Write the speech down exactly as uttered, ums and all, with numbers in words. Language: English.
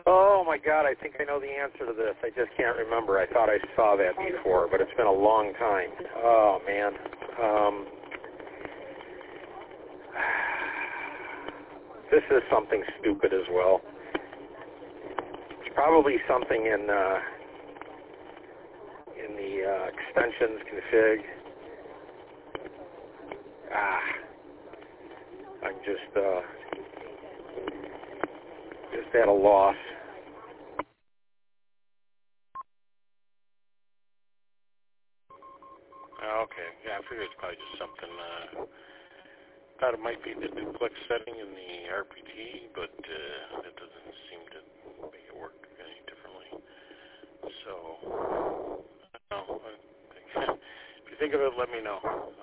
Oh, my God, I think I know the answer to this. I just can't remember. I thought I saw that before, but it's been a long time. Oh, man. Um, this is something stupid as well. It's probably something in, uh, in the uh, extensions config. Ah, I'm just, uh, just at a loss. Okay, yeah, I figured it's probably just something, uh, thought it might be the duplex setting in the R P T, but uh, that doesn't seem to make it work any differently. So, no, I think, if you think of it, let me know.